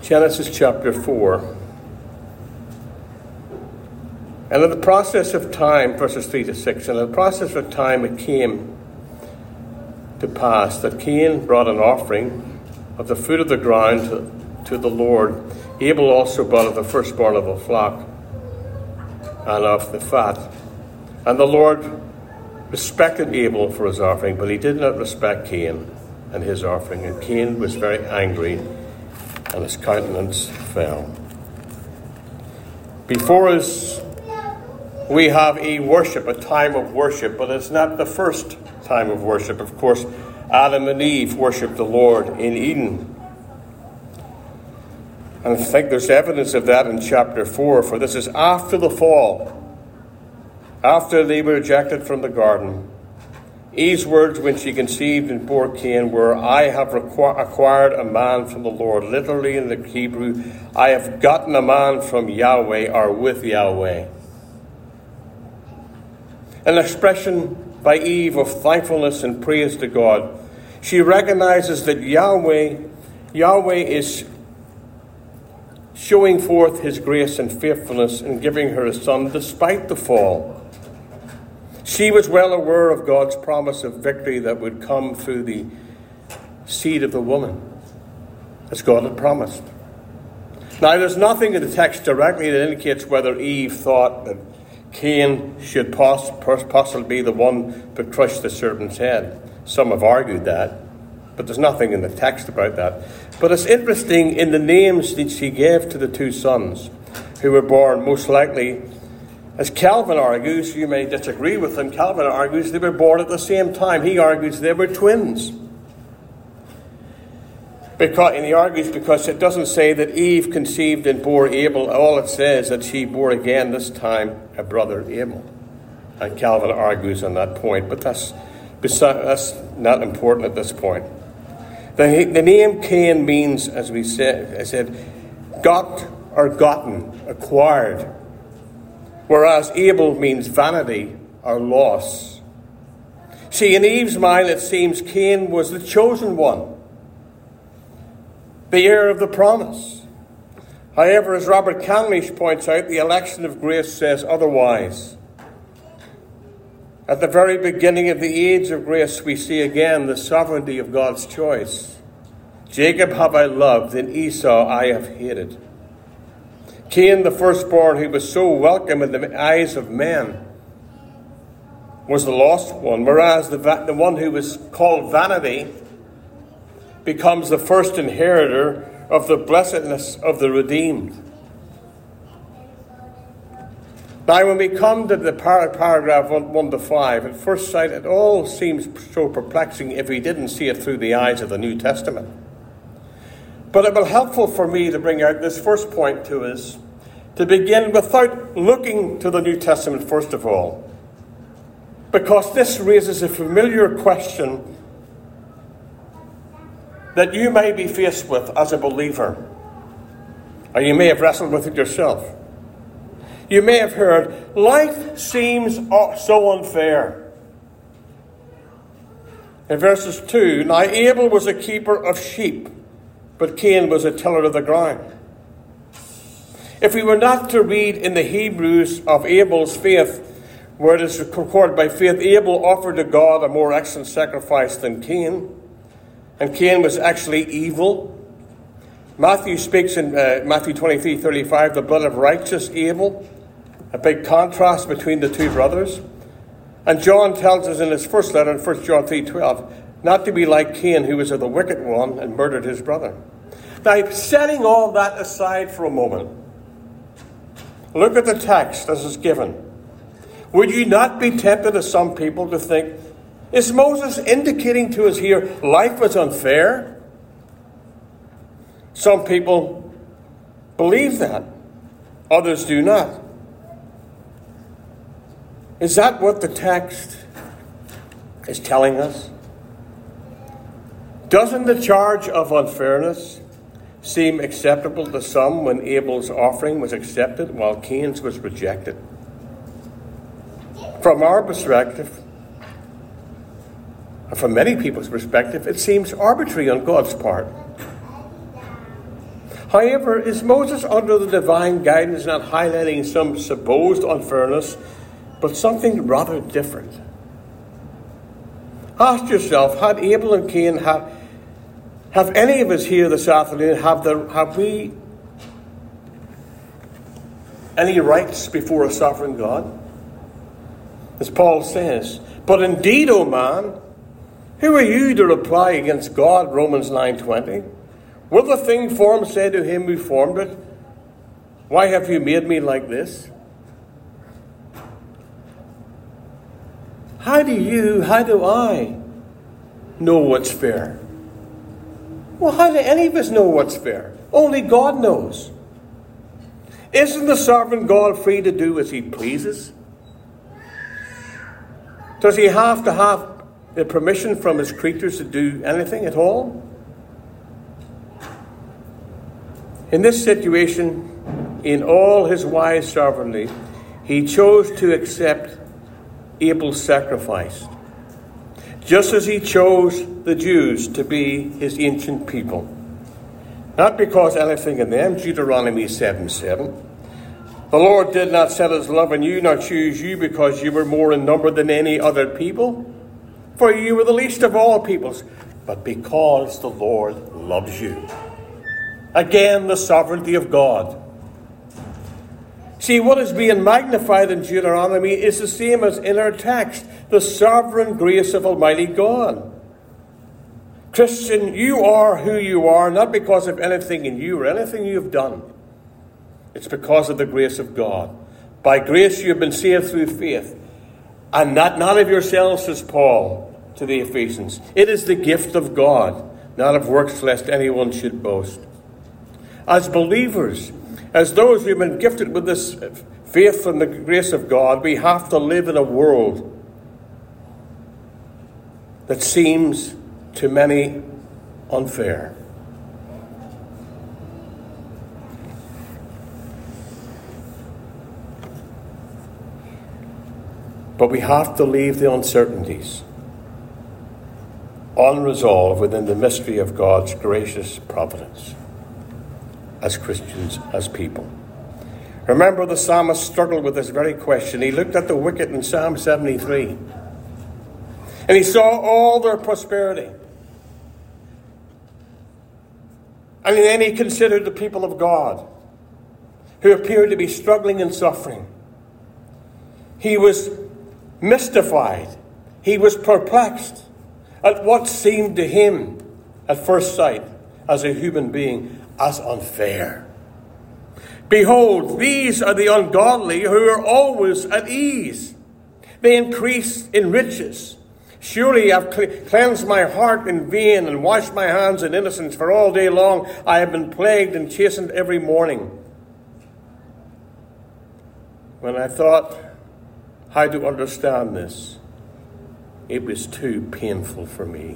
Genesis chapter 4. And in the process of time, verses 3 to 6, and in the process of time it came to pass that Cain brought an offering of the fruit of the ground to the Lord. Abel also brought of the firstborn of a flock and of the fat. And the Lord respected Abel for his offering, but he did not respect Cain and his offering. And Cain was very angry, and his countenance fell. Before us, we have a time of worship, but it's not the first time of worship. Of course, Adam and Eve worshipped the Lord in Eden. And I think there's evidence of that in chapter 4, for this is after the fall, after they were ejected from the garden. Eve's words when she conceived and bore Cain were, "I have acquired a man from the Lord." Literally in the Hebrew, "I have gotten a man from Yahweh," or with Yahweh. An expression by Eve of thankfulness and praise to God. She recognizes that Yahweh is showing forth his grace and faithfulness in giving her a son despite the fall. She was well aware of God's promise of victory that would come through the seed of the woman, as God had promised. Now, there's nothing in the text directly that indicates whether Eve thought that Cain should possibly be the one to crush the serpent's head. Some have argued that, but there's nothing in the text about that. But it's interesting in the names that she gave to the two sons who were born, most likely, as Calvin argues, you may disagree with him, Calvin argues they were born at the same time. He argues they were twins. And he argues because it doesn't say that Eve conceived and bore Abel. All it says that she bore again, this time, a brother Abel. And Calvin argues on that point, but that's not important at this point. The name Cain means, as I said, got or gotten, acquired. Whereas Abel means vanity or loss. See, in Eve's mind, it seems Cain was the chosen one, the heir of the promise. However, as Robert Candlish points out, the election of grace says otherwise. At the very beginning of the age of grace, we see again the sovereignty of God's choice. Jacob have I loved, and Esau I have hated. Cain, the firstborn, who was so welcome in the eyes of men, was the lost one, whereas the one who was called vanity becomes the first inheritor of the blessedness of the redeemed. Now, when we come to the paragraph 1 to 5, at first sight, it all seems so perplexing if we didn't see it through the eyes of the New Testament. But it will be helpful for me to bring out this first point to us, to begin without looking to the New Testament first of all, because this raises a familiar question that you may be faced with as a believer, or you may have wrestled with it yourself. You may have heard, life seems so unfair. In verses 2, now Abel was a keeper of sheep, but Cain was a tiller of the ground. If we were not to read in the Hebrews of Abel's faith, where it is recorded by faith, Abel offered to God a more excellent sacrifice than Cain, and Cain was actually evil. Matthew speaks in Matthew 23:35, the blood of righteous Abel, a big contrast between the two brothers. And John tells us in his first letter, in 1 John 3:12, not to be like Cain, who was of the wicked one and murdered his brother. Now, setting all that aside for a moment, look at the text as it's given. Would you not be tempted, as some people, to think, is Moses indicating to us here life was unfair? Some people believe that. Others do not. Is that what the text is telling us? Doesn't the charge of unfairness seem acceptable to some when Abel's offering was accepted while Cain's was rejected? From our perspective, and from many people's perspective, it seems arbitrary on God's part. However, is Moses under the divine guidance not highlighting some supposed unfairness, but something rather different? Ask yourself, had Abel and Cain, have any of us here this afternoon, have we any rights before a sovereign God? As Paul says, but indeed, O man, who are you to reply against God? Romans 9:20. Will the thing formed say to him who formed it, why have you made me like this? How do I know what's fair? Well, how do any of us know what's fair? Only God knows. Isn't the sovereign God free to do as he pleases? Does he have to have the permission from his creatures to do anything at all? In this situation, in all his wise sovereignty, he chose to accept Abel's sacrifice, just as he chose the Jews to be his ancient people. Not because anything in them, Deuteronomy 7:7. The Lord did not set his love on you, nor choose you because you were more in number than any other people, for you were the least of all peoples, but because the Lord loves you. Again, the sovereignty of God. See, what is being magnified in Deuteronomy is the same as in our text, the sovereign grace of Almighty God. Christian, you are who you are, not because of anything in you or anything you've done. It's because of the grace of God. By grace you have been saved through faith, and not of yourselves, says Paul to the Ephesians. It is the gift of God, not of works, lest anyone should boast. As believers, as those who have been gifted with this faith and the grace of God, we have to live in a world that seems to many unfair. But we have to leave the uncertainties unresolved within the mystery of God's gracious providence as Christians, as people. Remember, the psalmist struggled with this very question. He looked at the wicked in Psalm 73, and he saw all their prosperity. And then he considered the people of God who appeared to be struggling and suffering. He was mystified. He was perplexed at what seemed to him at first sight as a human being as unfair. Behold, these are the ungodly who are always at ease. They increase in riches. Surely I've cleansed my heart in vain and washed my hands in innocence, for all day long I have been plagued and chastened every morning. When I thought how to understand this, it was too painful for me.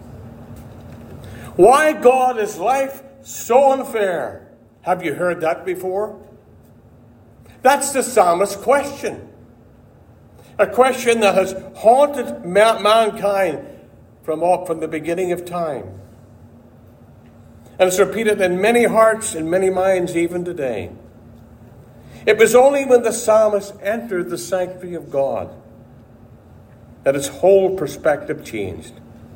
Why, God, is life so unfair? Have you heard that before? That's the psalmist's question. A question that has haunted mankind from the beginning of time. And it's repeated in many hearts and many minds even today. It was only when the psalmist entered the sanctuary of God that his whole perspective changed.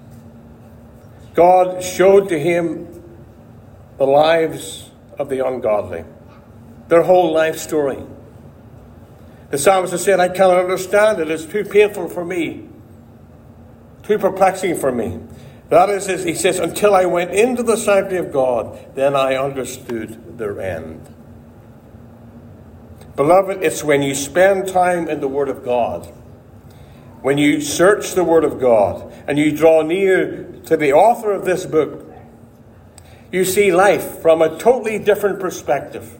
God showed to him the lives of the ungodly, their whole life story. The psalmist said, I cannot understand it. It's too painful for me, too perplexing for me. That is, he says, until I went into the sanctuary of God, then I understood their end. Beloved, it's when you spend time in the Word of God, when you search the Word of God, and you draw near to the author of this book, you see life from a totally different perspective.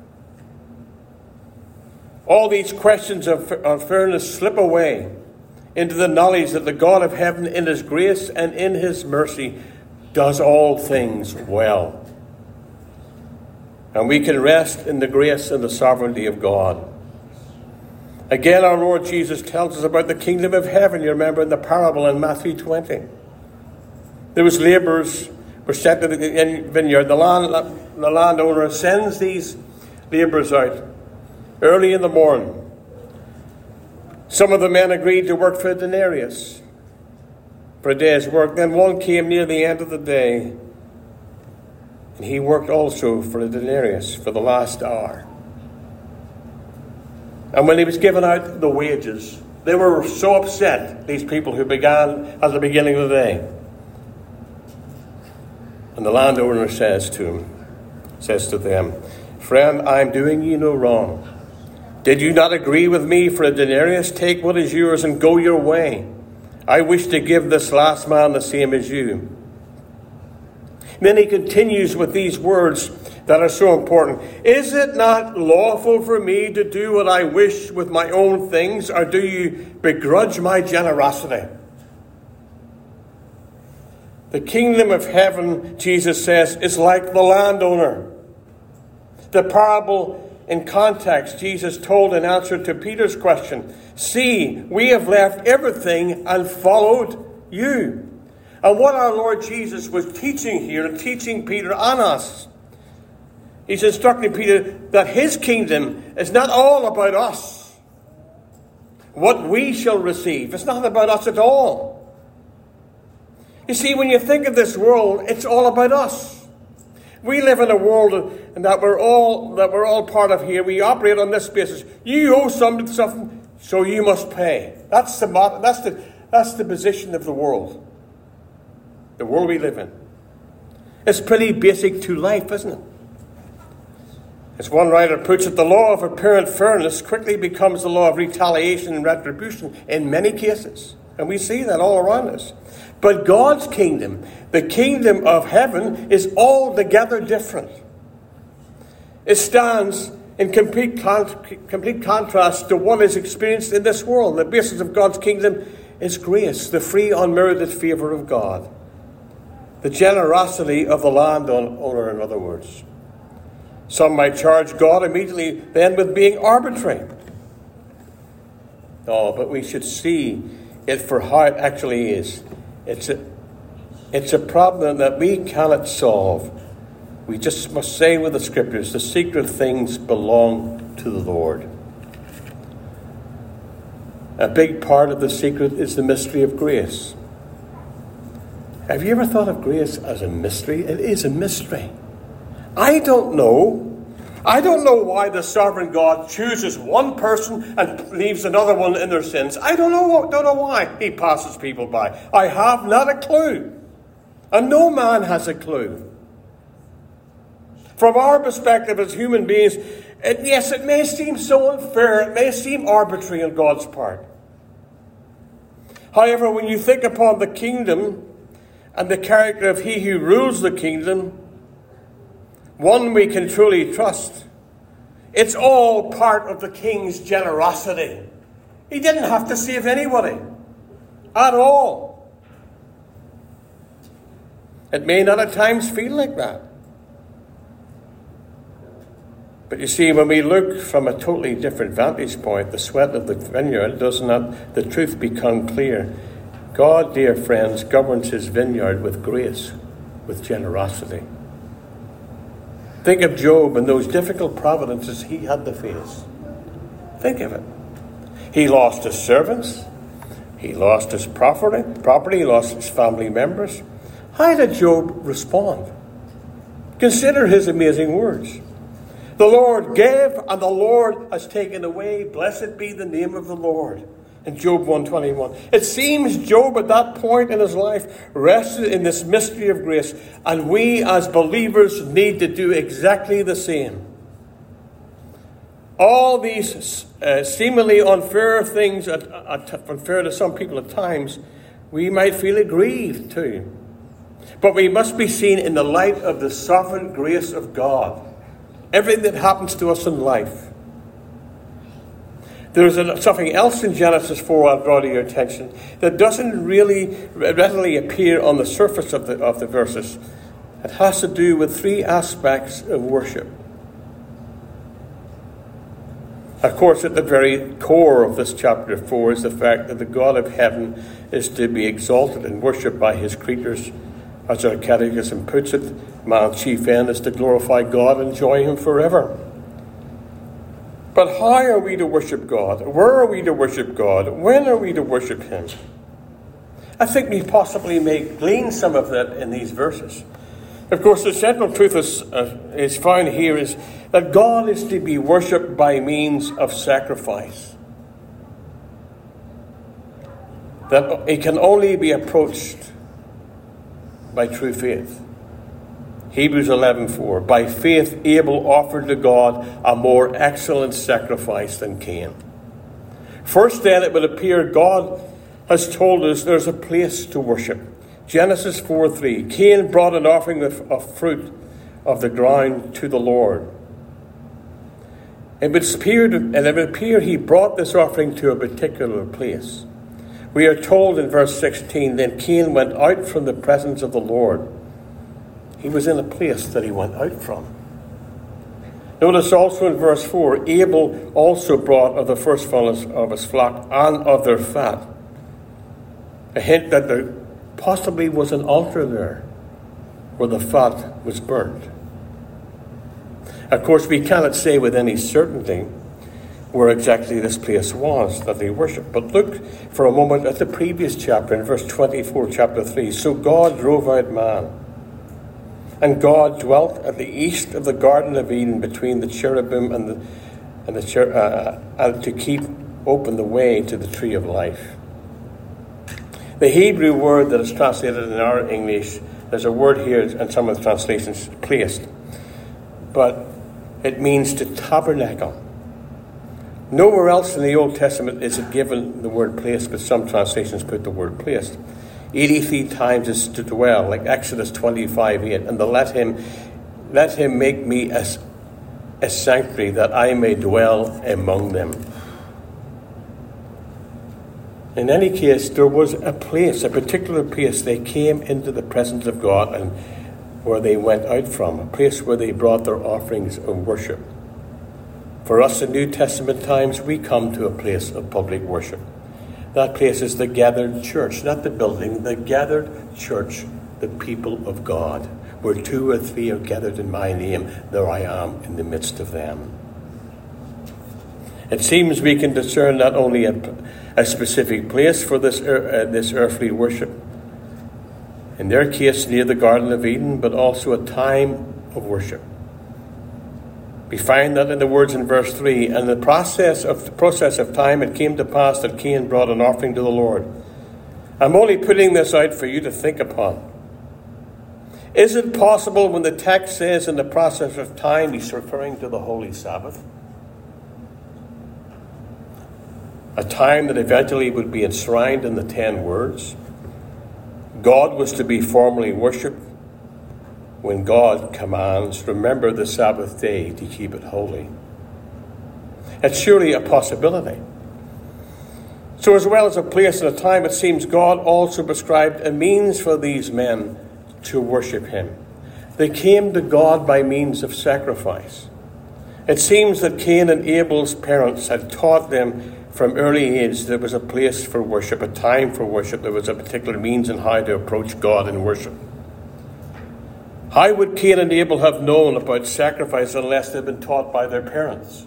All these questions of fairness slip away into the knowledge that the God of heaven, in his grace and in his mercy, does all things well. And we can rest in the grace and the sovereignty of God. Again, our Lord Jesus tells us about the kingdom of heaven. You remember in the parable in Matthew 20. There was laborers sent to the vineyard. The landowner sends these labourers out early in the morning. Some of the men agreed to work for a denarius, for a day's work. Then one came near the end of the day, and he worked also for a denarius for the last hour. And when he was given out the wages, they were so upset, these people who began at the beginning of the day. And the landowner says to them, "Friend, I am doing you no wrong. Did you not agree with me for a denarius? Take what is yours and go your way. I wish to give this last man the same as you." And then he continues with these words that are so important. "Is it not lawful for me to do what I wish with my own things, or do you begrudge my generosity?" The kingdom of heaven, Jesus says, is like the landowner. The parable in context, Jesus told in answer to Peter's question, "See, we have left everything and followed you." And what our Lord Jesus was teaching here, and teaching Peter and us, he's instructing Peter that his kingdom is not all about us, what we shall receive. It's not about us at all. You see, when you think of this world, it's all about us. We live in a world that we're all part of here. We operate on this basis. You owe something, so you must pay. That's the position of the world. The world we live in. It's pretty basic to life, isn't it? As one writer puts it, the law of apparent fairness quickly becomes the law of retaliation and retribution in many cases. And we see that all around us. But God's kingdom, the kingdom of heaven, is altogether different. It stands in complete contrast to what is experienced in this world. The basis of God's kingdom is grace, the free, unmerited favour of God. The generosity of the landowner, in other words. Some might charge God immediately then with being arbitrary. No, but we should see it for how it actually is. It's a problem that we cannot solve. We just must say with the Scriptures, the secret things belong to the Lord. A big part of the secret is the mystery of grace. Have you ever thought of grace as a mystery? It is a mystery. I don't know why the sovereign God chooses one person and leaves another one in their sins. I don't know why he passes people by. I have not a clue. And no man has a clue. From our perspective as human beings, it may seem so unfair, it may seem arbitrary on God's part. However, when you think upon the kingdom and the character of he who rules the kingdom, one we can truly trust. It's all part of the king's generosity. He didn't have to save anybody at all. It may not at times feel like that. But you see, when we look from a totally different vantage point, the sweat of the vineyard, does not the truth become clear? God, dear friends, governs his vineyard with grace, with generosity. Think of Job and those difficult providences he had to face. Think of it. He lost his servants. He lost his property. He lost his family members. How did Job respond? Consider his amazing words. The Lord gave and the Lord has taken away. Blessed be the name of the Lord. In Job 1:21. It seems Job at that point in his life rested in this mystery of grace. And we as believers need to do exactly the same. All these seemingly unfair things, unfair to some people at times, we might feel aggrieved too. But we must be seen in the light of the sovereign grace of God. Everything that happens to us in life. There's something else in Genesis 4 I'll draw to your attention that doesn't really readily appear on the surface of the verses. It has to do with three aspects of worship. Of course, at the very core of this chapter 4 is the fact that the God of heaven is to be exalted and worshipped by his creatures As our catechism puts it, man's chief end is to glorify God and enjoy him forever. But how are we to worship God? Where are we to worship God? When are we to worship him? I think we possibly may glean some of that in these verses. Of course, the central truth is found here is that God is to be worshipped by means of sacrifice. That it can only be approached by true faith. Hebrews 11:4. By faith Abel offered to God a more excellent sacrifice than Cain. First then it would appear God has told us there's a place to worship. Genesis 4:3. Cain brought an offering of fruit of the ground to the Lord. It would appear he brought this offering to a particular place. We are told in verse 16, then Cain went out from the presence of the Lord. He was in a place that he went out from. Notice also in verse 4, Abel also brought of the firstfruits of his flock and of their fat. A hint that there possibly was an altar there where the fat was burnt. Of course, we cannot say with any certainty where exactly this place was that they worshipped. But look for a moment at the previous chapter, in verse 24, chapter 3. So God drove out man, and God dwelt at the east of the Garden of Eden between the cherubim and to keep open the way to the tree of life. The Hebrew word that is translated in our English, there's a word here in some of the translations, placed, but it means to tabernacle. Nowhere else in the Old Testament is it given the word placed, but some translations put the word placed. 83 times is to dwell, like Exodus 25:8, and let him make me a sanctuary that I may dwell among them. In any case, there was a place, a particular place they came into the presence of God and where they went out from, a place where they brought their offerings of worship. For us in New Testament times, we come to a place of public worship. That place is the gathered church, not the building, the gathered church, the people of God. Where 2 or 3 are gathered in my name, there I am in the midst of them. It seems we can discern not only a specific place for this earthly worship, in their case near the Garden of Eden, but also a time of worship. We find that in the words in verse 3, and the process of time it came to pass that Cain brought an offering to the Lord. I'm only putting this out for you to think upon. Is it possible when the text says in the process of time, he's referring to the Holy Sabbath? A time that eventually would be enshrined in the 10 words. God was to be formally worshipped when God commands, remember the Sabbath day to keep it holy. It's surely a possibility. So as well as a place and a time, it seems God also prescribed a means for these men to worship him. They came to God by means of sacrifice. It seems that Cain and Abel's parents had taught them from early age there was a place for worship, a time for worship. There was a particular means in how to approach God in worship. How would Cain and Abel have known about sacrifice unless they'd been taught by their parents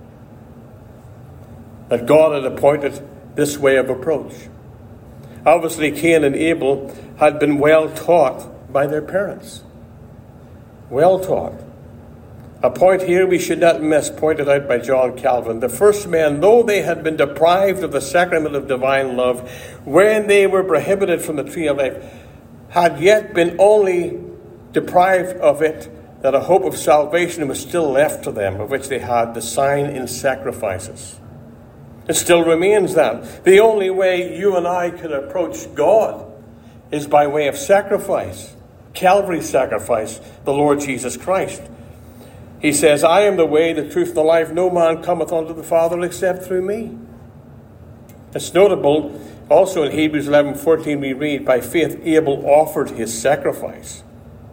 that God had appointed this way of approach? Obviously, Cain and Abel had been well taught by their parents. Well taught. A point here we should not miss, pointed out by John Calvin. The first men, though they had been deprived of the sacrament of divine love when they were prohibited from the tree of life, had yet been only deprived of it, that a hope of salvation was still left to them, of which they had the sign in sacrifices. It still remains that. The only way you and I can approach God is by way of sacrifice. Calvary sacrifice, the Lord Jesus Christ. He says, I am the way, the truth, and the life. No man cometh unto the Father except through me. It's notable also in Hebrews 11:14 we read, by faith Abel offered his sacrifice.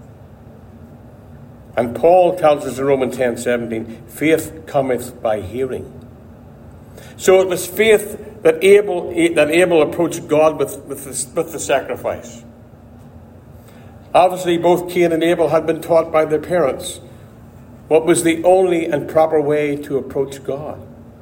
And Paul tells us in Romans 10:17, faith cometh by hearing. So it was faith that Abel approached God with the sacrifice. Obviously, both Cain and Abel had been taught by their parents what was the only and proper way to approach God.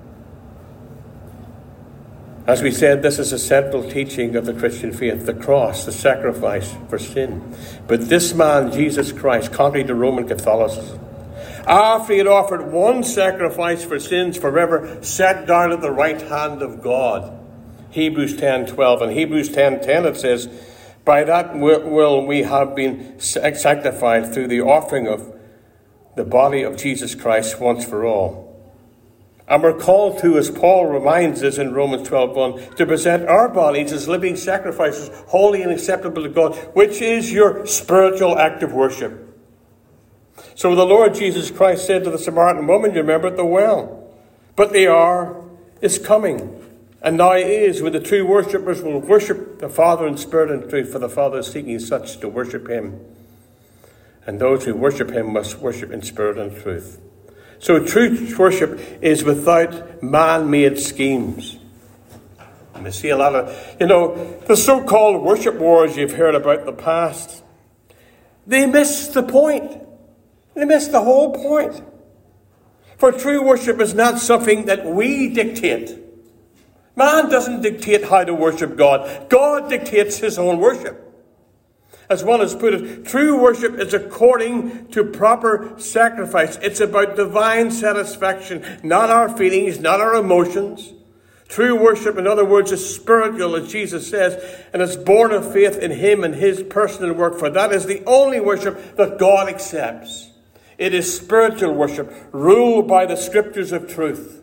As we said, this is a central teaching of the Christian faith, the cross, the sacrifice for sin. But this man, Jesus Christ, contrary to Roman Catholicism, after he had offered one sacrifice for sins forever, sat down at the right hand of God. Hebrews 10:12. In Hebrews 10:10 it says, by that will we have been sanctified through the offering of the body of Jesus Christ once for all. And we're called to, as Paul reminds us in Romans 12:1, to present our bodies as living sacrifices, holy and acceptable to God, which is your spiritual act of worship. So the Lord Jesus Christ said to the Samaritan woman, you remember at the well, but the hour is coming, and now is, when the true worshippers will worship the Father in spirit and truth, for the Father is seeking such to worship him. And those who worship him must worship in spirit and truth. So true worship is without man-made schemes. And we see a lot of, the so-called worship wars you've heard about in the past. They miss the point. They miss the whole point. For true worship is not something that we dictate. Man doesn't dictate how to worship God. God dictates his own worship. As one has put it, true worship is according to proper sacrifice. It's about divine satisfaction, not our feelings, not our emotions. True worship, in other words, is spiritual, as Jesus says, and it's born of faith in him and his personal work, for that is the only worship that God accepts. It is spiritual worship, ruled by the scriptures of truth.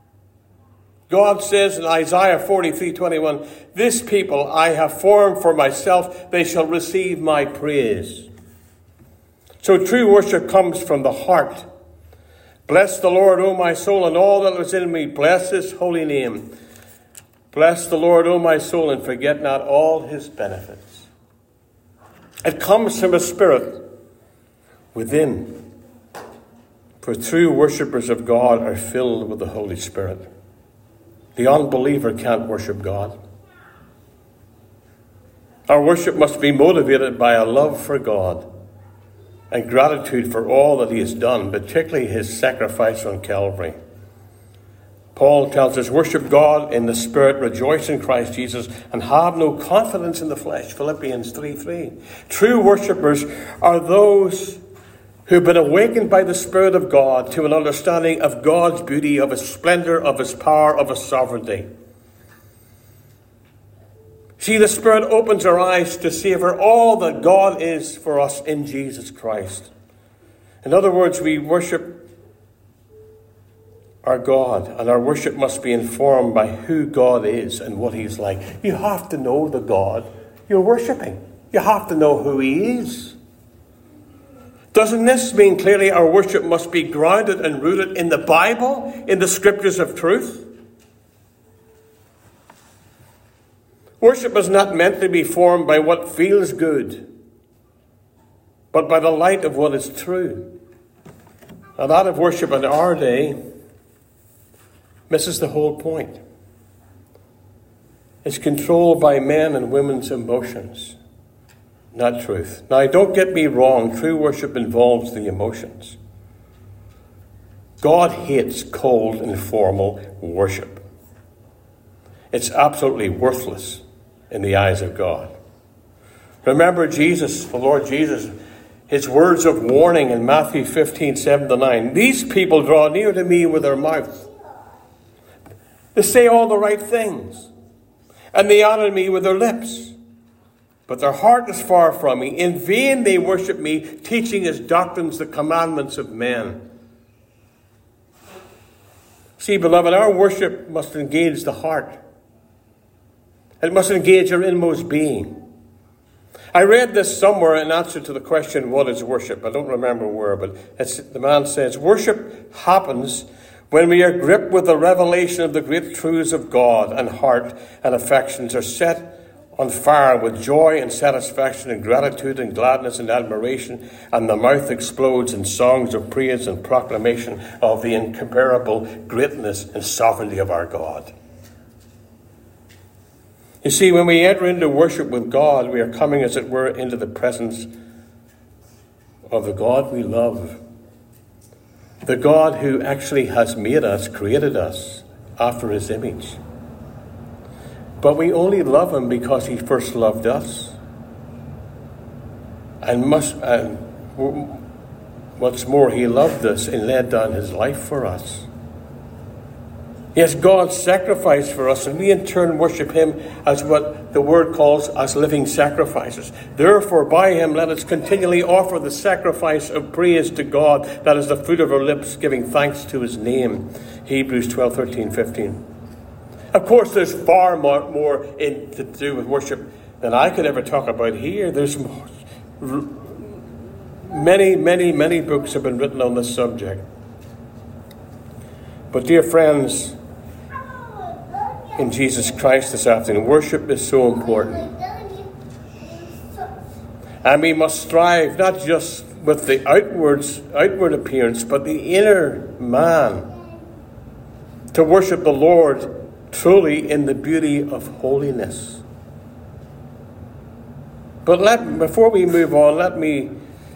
God says in Isaiah 43:21, this people I have formed for myself, they shall receive my praise. So true worship comes from the heart. Bless the Lord, O my soul, and all that is in me. Bless his holy name. Bless the Lord, O my soul, and forget not all his benefits. It comes from a spirit within. For true worshippers of God are filled with the Holy Spirit. The unbeliever can't worship God. Our worship must be motivated by a love for God and gratitude for all that he has done, particularly his sacrifice on Calvary. Paul tells us, worship God in the Spirit, rejoice in Christ Jesus, and have no confidence in the flesh. Philippians 3:3. True worshippers are those who've been awakened by the Spirit of God to an understanding of God's beauty, of his splendor, of his power, of his sovereignty. See, the Spirit opens our eyes to savor all that God is for us in Jesus Christ. In other words, we worship our God, and our worship must be informed by who God is and what he's like. You have to know the God you're worshiping. You have to know who he is. Doesn't this mean clearly our worship must be grounded and rooted in the Bible, in the scriptures of truth? Worship is not meant to be formed by what feels good, but by the light of what is true. Now, that of worship in our day misses the whole point. It's controlled by men and women's emotions, not truth. Now, don't get me wrong, true worship involves the emotions. God hates cold, informal worship. It's absolutely worthless in the eyes of God. Remember Jesus, the Lord Jesus, his words of warning in Matthew 15:7-9. These people draw near to me with their mouth. They say all the right things, and they honor me with their lips. But their heart is far from me. In vain they worship me, teaching as doctrines the commandments of men. See, beloved, our worship must engage the heart. It must engage our inmost being. I read this somewhere in answer to the question, what is worship? I don't remember where, but the man says, worship happens when we are gripped with the revelation of the great truths of God, and heart and affections are set on fire with joy and satisfaction and gratitude and gladness and admiration, and the mouth explodes in songs of praise and proclamation of the incomparable greatness and sovereignty of our God. You see, when we enter into worship with God, we are coming, as it were, into the presence of the God we love, the God who actually has made us, created us after his image. But we only love him because he first loved us. And what's more, he loved us and laid down his life for us. Yes, God sacrificed for us, and we in turn worship him as what the word calls as living sacrifices. Therefore, by him, let us continually offer the sacrifice of praise to God, that is the fruit of our lips, giving thanks to his name. Hebrews 12, 13, 15. Of course, there's far more to do with worship than I could ever talk about here. There's many books have been written on this subject. But dear friends, in Jesus Christ this afternoon, worship is so important. And we must strive not just with the outward appearance, but the inner man, to worship the Lord truly in the beauty of holiness. But before we move on, let me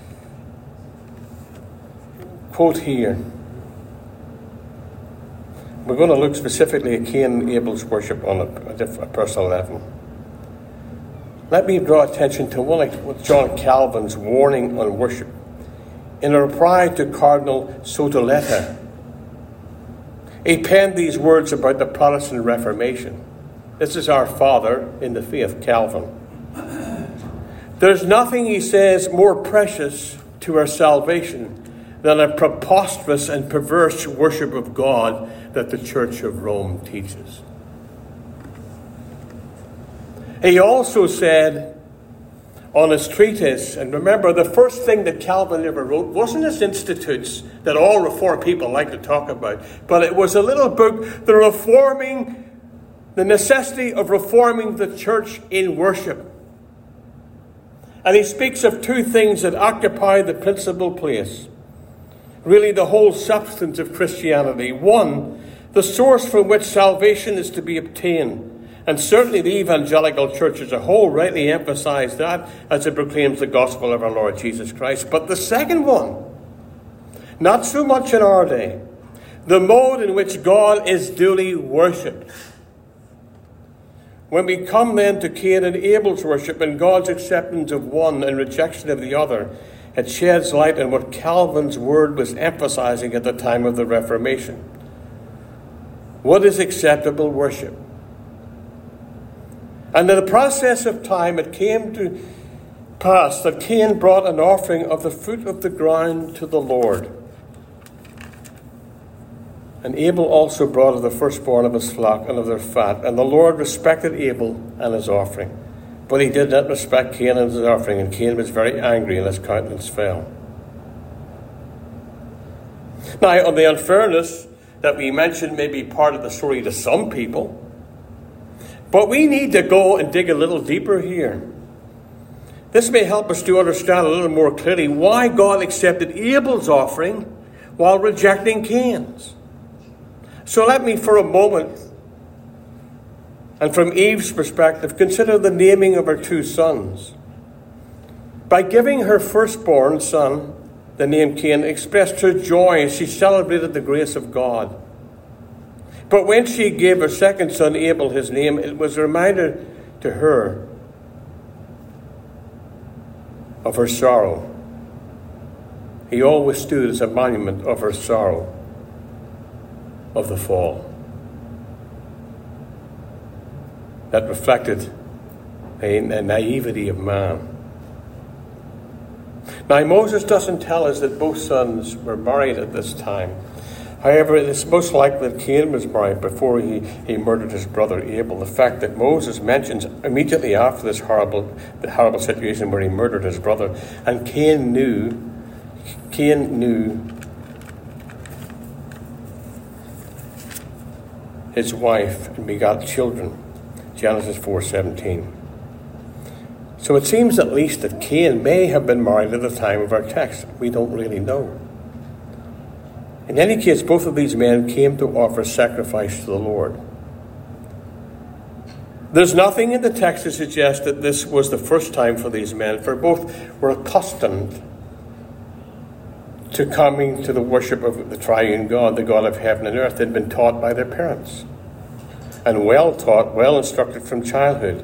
quote here. We're going to look specifically at Cain and Abel's worship on a personal level. Let me draw attention to one of John Calvin's warning on worship. In a reply to Cardinal Sotoletta, he penned these words about the Protestant Reformation. This is our father in the faith, Calvin. There's nothing, he says, more precious to our salvation than a preposterous and perverse worship of God that the Church of Rome teaches. He also said on his treatise, and remember, the first thing that Calvin ever wrote wasn't his Institutes that all Reformed people like to talk about, but it was a little book, The Necessity of Reforming the Church in Worship. And he speaks of two things that occupy the principal place, really the whole substance of Christianity. One, the source from which salvation is to be obtained. And certainly the evangelical church as a whole rightly emphasizes that as it proclaims the gospel of our Lord Jesus Christ. But the second one, not so much in our day, the mode in which God is duly worshipped. When we come then to Cain and Abel's worship and God's acceptance of one and rejection of the other, it sheds light on what Calvin's word was emphasizing at the time of the Reformation. What is acceptable worship? And in the process of time, it came to pass that Cain brought an offering of the fruit of the ground to the Lord. And Abel also brought of the firstborn of his flock and of their fat. And the Lord respected Abel and his offering. But he did not respect Cain and his offering, and Cain was very angry, and his countenance fell. Now, on the unfairness that we mentioned may be part of the story to some people, but we need to go and dig a little deeper here. This may help us to understand a little more clearly why God accepted Abel's offering while rejecting Cain's. So let me for a moment, and from Eve's perspective, consider the naming of her two sons. By giving her firstborn son the name Cain, expressed her joy as she celebrated the grace of God. But when she gave her second son Abel his name, it was a reminder to her of her sorrow. He always stood as a monument of her sorrow of the fall. That reflected a naivety of man. Now, Moses doesn't tell us that both sons were married at this time. However, it is most likely that Cain was married before he murdered his brother Abel. The fact that Moses mentions immediately after this horrible situation where he murdered his brother, and Cain knew his wife and begot children. Genesis 4:17. So it seems at least that Cain may have been married at the time of our text. We don't really know. In any case, both of these men came to offer sacrifice to the Lord. There's nothing in the text to suggest that this was the first time for these men, for both were accustomed to coming to the worship of the triune God, the God of heaven and earth. They'd been taught by their parents, and well taught, well instructed from childhood.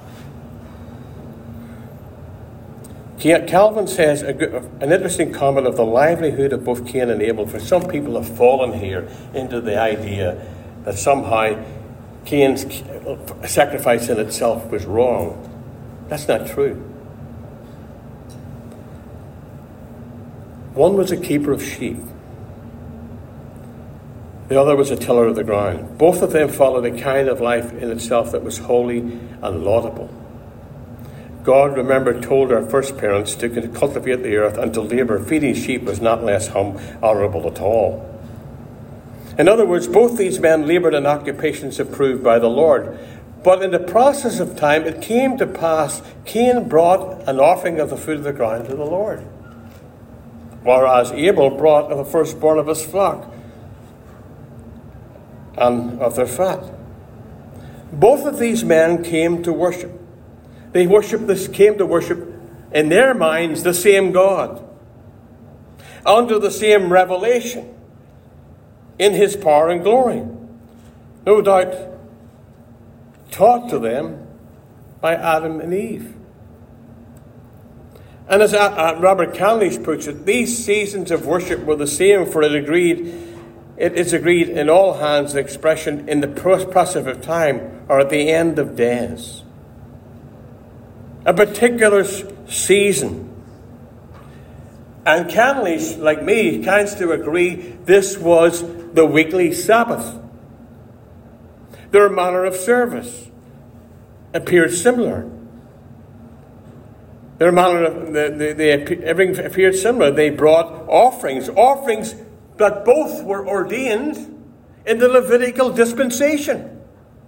Calvin says an interesting comment of the livelihood of both Cain and Abel. For some people have fallen here into the idea that somehow Cain's sacrifice in itself was wrong. That's not true. One was a keeper of sheep. The other was a tiller of the ground. Both of them followed a kind of life in itself that was holy and laudable. God, remember, told our first parents to cultivate the earth and to labour. Feeding sheep was not less honourable at all. In other words, both these men laboured in occupations approved by the Lord. But in the process of time, it came to pass, Cain brought an offering of the fruit of the ground to the Lord, whereas Abel brought of the firstborn of his flock and of their fat. Both of these men came to worship. They came to worship, in their minds, the same God, under the same revelation, in his power and glory. No doubt taught to them by Adam and Eve. And as Robert Candlish puts it, these seasons of worship were the same, for it is agreed in all hands the expression in the process of time, or at the end of days. A particular season. And Candlish, like me, tends to agree this was the weekly Sabbath. Their manner of service appeared similar. Their manner of everything appeared similar. They brought offerings that both were ordained in the Levitical dispensation.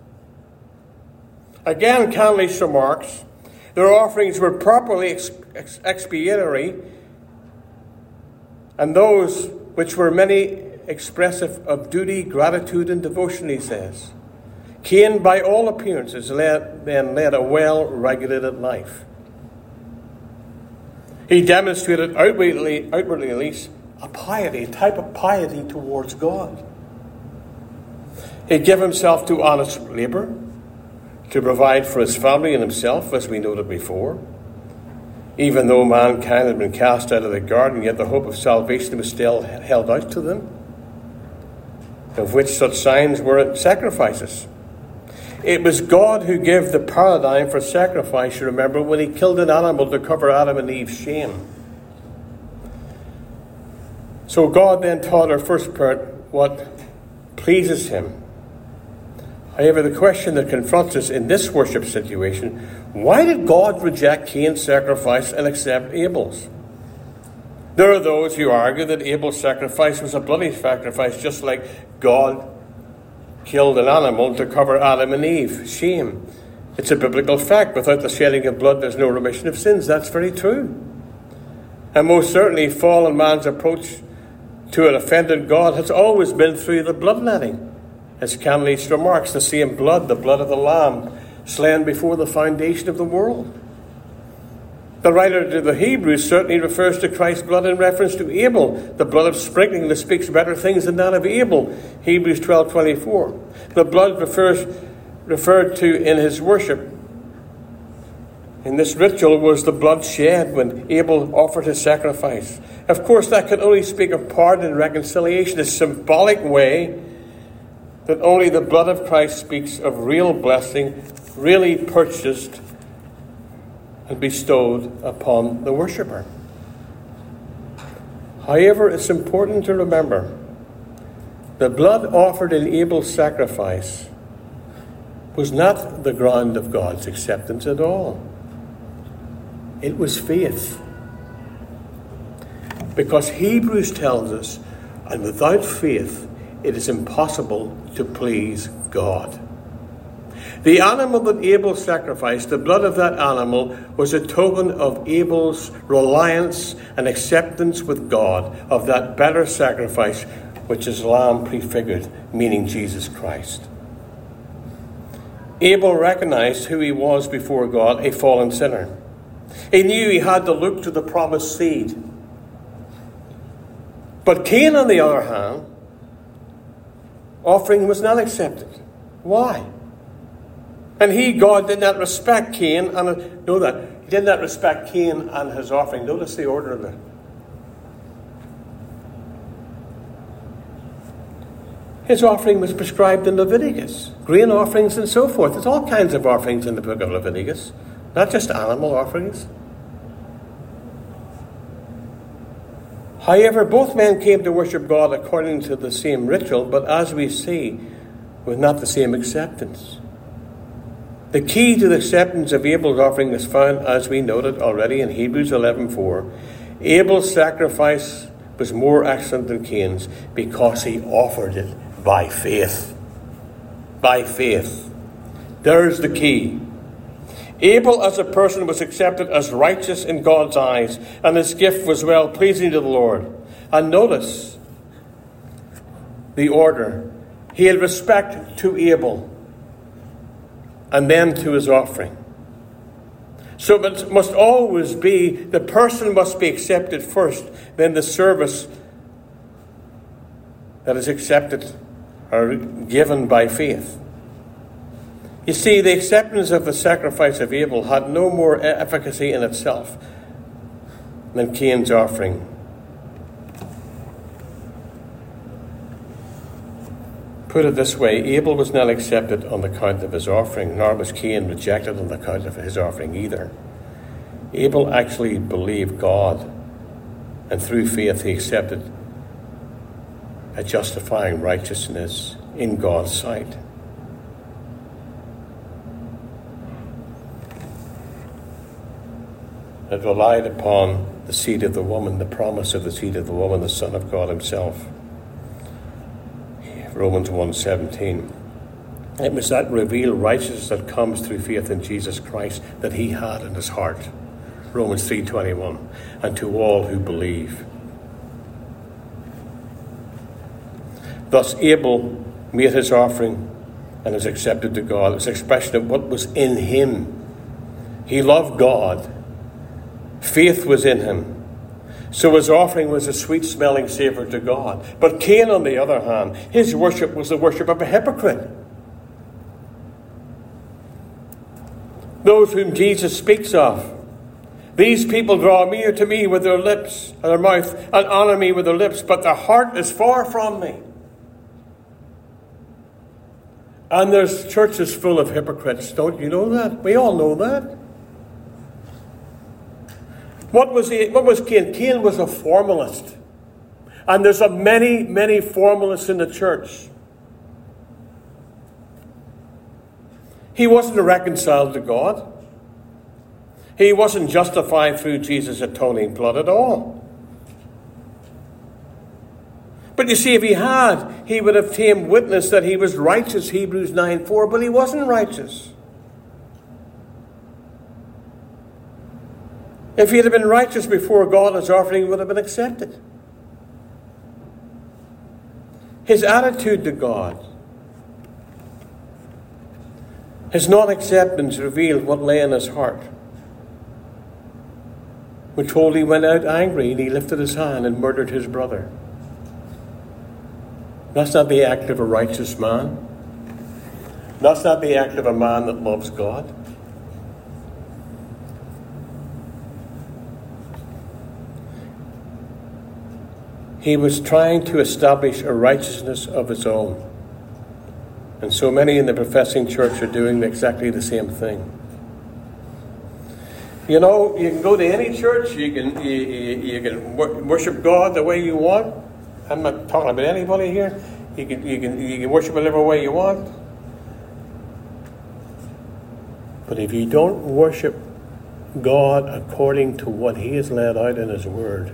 Again, Candlish remarks, their offerings were properly expiatory, and those which were many expressive of duty, gratitude, and devotion, he says. Cain, by all appearances, then led a well-regulated life. He demonstrated outwardly at least, a type of piety towards God. He gave himself to honest labour, to provide for his family and himself, as we noted before. Even though mankind had been cast out of the garden, yet the hope of salvation was still held out to them, of which such signs were sacrifices. It was God who gave the paradigm for sacrifice, you remember, when he killed an animal to cover Adam and Eve's shame. So God then taught our first part what pleases him. However, the question that confronts us in this worship situation, why did God reject Cain's sacrifice and accept Abel's? There are those who argue that Abel's sacrifice was a bloody sacrifice, just like God killed an animal to cover Adam and Eve. Shame. It's a biblical fact. Without the shedding of blood, there's no remission of sins. That's very true. And most certainly, fallen man's approach to an offended God has always been through the bloodletting. As Candlish remarks, the same blood, the blood of the Lamb, slain before the foundation of the world. The writer to the Hebrews certainly refers to Christ's blood in reference to Abel, the blood of sprinkling that speaks better things than that of Abel, Hebrews 12:24. The blood referred to in his worship, in this ritual, was the blood shed when Abel offered his sacrifice. Of course, that can only speak of pardon and reconciliation, a symbolic way that only the blood of Christ speaks of real blessing, really purchased and bestowed upon the worshipper. However, it's important to remember the blood offered in Abel's sacrifice was not the ground of God's acceptance at all. It was faith. Because Hebrews tells us, and without faith, it is impossible to please God. The animal that Abel sacrificed, the blood of that animal, was a token of Abel's reliance and acceptance with God of that better sacrifice which his lamb prefigured, meaning Jesus Christ. Abel recognized who he was before God, a fallen sinner. He knew he had to look to the promised seed. But Cain, on the other hand, offering was not accepted. Why? And God, did not respect Cain, and know that. He did not respect Cain and his offering. Notice the order of it. His offering was prescribed in Leviticus. Grain offerings and so forth. There's all kinds of offerings in the book of Leviticus. Not just animal offerings. However, both men came to worship God according to the same ritual, but as we see, with not the same acceptance. The key to the acceptance of Abel's offering is found, as we noted already, in Hebrews 11:4. Abel's sacrifice was more excellent than Cain's because he offered it by faith. By faith. There's the key. Abel as a person was accepted as righteous in God's eyes, and his gift was well-pleasing to the Lord. And notice the order. He had respect to Abel, and then to his offering. So it must always be, the person must be accepted first, then the service that is accepted or given by faith. You see, the acceptance of the sacrifice of Abel had no more efficacy in itself than Cain's offering. Put it this way, Abel was not accepted on account of his offering, nor was Cain rejected on account of his offering either. Abel actually believed God, and through faith he accepted a justifying righteousness in God's sight. It relied upon the seed of the woman, the promise of the seed of the woman, the Son of God himself. Romans 1:17. It was that revealed righteousness that comes through faith in Jesus Christ that he had in his heart. Romans 3:21. And to all who believe. Thus Abel made his offering and was accepted to God. It was an expression of what was in him. He loved God. Faith was in him. So his offering was a sweet-smelling savour to God. But Cain, on the other hand, his worship was the worship of a hypocrite. Those whom Jesus speaks of. These people draw near to me with their lips and their mouth, and honour me with their lips, but their heart is far from me. And there's churches full of hypocrites. Don't you know that? We all know that. What was Cain? Cain was a formalist. And there's many formalists in the church. He wasn't reconciled to God. He wasn't justified through Jesus' atoning blood at all. But you see, if he had, he would have obtained witness that he was righteous, Hebrews 9:4, but he wasn't righteous. If he had been righteous before God, his offering would have been accepted. His attitude to God, his non-acceptance revealed what lay in his heart. We're told he went out angry and he lifted his hand and murdered his brother. That's not the act of a righteous man. That's not the act of a man that loves God. He was trying to establish a righteousness of his own. And so many in the professing church are doing exactly the same thing. You know, you can go to any church, you can worship God the way you want. I'm not talking about anybody here. You can worship whatever way you want. But if you don't worship God according to what he has laid out in his word,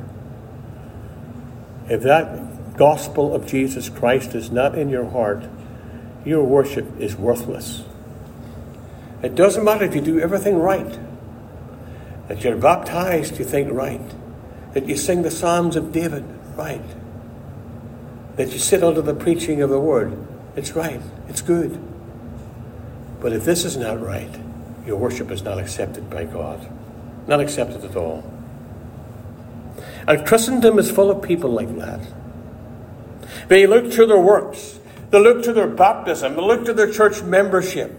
if that gospel of Jesus Christ is not in your heart, your worship is worthless. It doesn't matter if you do everything right, that you're baptized, you think right, that you sing the Psalms of David right, that you sit under the preaching of the word. It's right. It's good. But if this is not right, your worship is not accepted by God. Not accepted at all. And Christendom is full of people like that. They look to their works. They look to their baptism. They look to their church membership.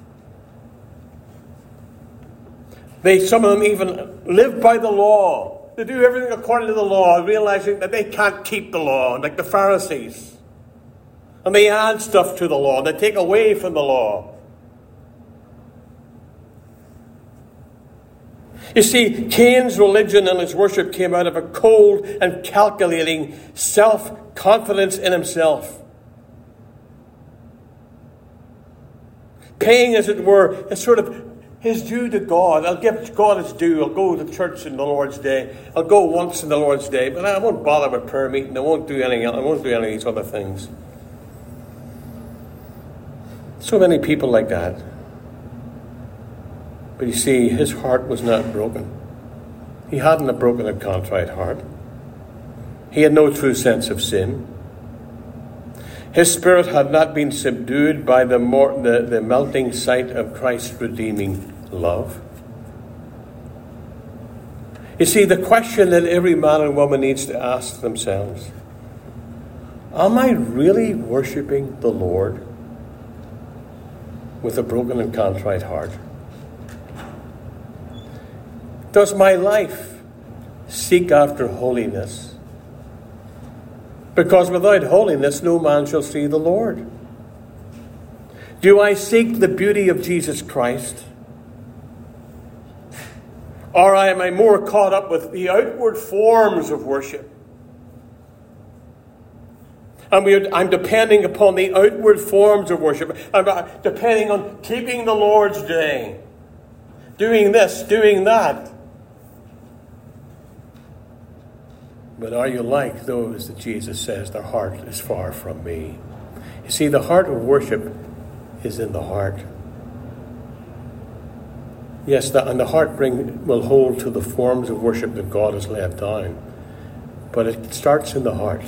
Some of them even live by the law. They do everything according to the law, realizing that they can't keep the law, like the Pharisees. And they add stuff to the law. They take away from the law. You see, Cain's religion and his worship came out of a cold and calculating self-confidence in himself. Paying, as it were, a sort of his due to God. I'll give God his due. I'll go to church in the Lord's day. I'll go once in the Lord's day, but I won't bother with prayer meeting. I won't do anything else. I won't do any of these other things. So many people like that. But you see, his heart was not broken. He hadn't a broken and contrite heart. He had no true sense of sin. His spirit had not been subdued by the melting sight of Christ's redeeming love. You see, the question that every man and woman needs to ask themselves, am I really worshiping the Lord with a broken and contrite heart? Does my life seek after holiness? Because without holiness, no man shall see the Lord. Do I seek the beauty of Jesus Christ? Or am I more caught up with the outward forms of worship? I'm depending upon the outward forms of worship. I'm depending on keeping the Lord's day. Doing this, doing that. But are you like those that Jesus says, their heart is far from me? You see, the heart of worship is in the heart. Yes, and the heart will hold to the forms of worship that God has laid down. But it starts in the heart.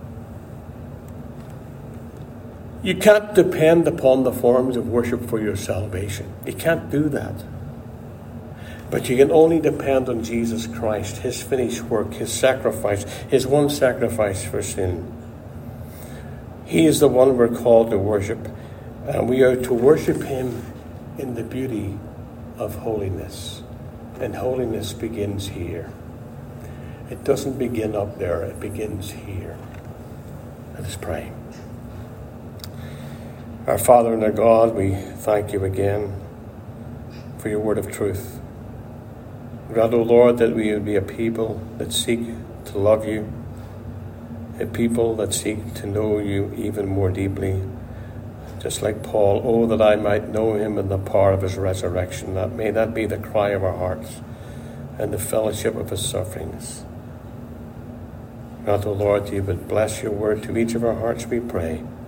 You can't depend upon the forms of worship for your salvation. You can't do that. But you can only depend on Jesus Christ, his finished work, his sacrifice, his one sacrifice for sin. He is the one we're called to worship, and we are to worship him in the beauty of holiness. And holiness begins here. It doesn't begin up there, it begins here. Let us pray. Our Father and our God, we thank you again for your word of truth. Grant, O Lord, that we would be a people that seek to love you, a people that seek to know you even more deeply. Just like Paul, oh, that I might know him in the power of his resurrection. That may that be the cry of our hearts and the fellowship of his sufferings. Grant, O Lord, you would bless your word to each of our hearts, we pray.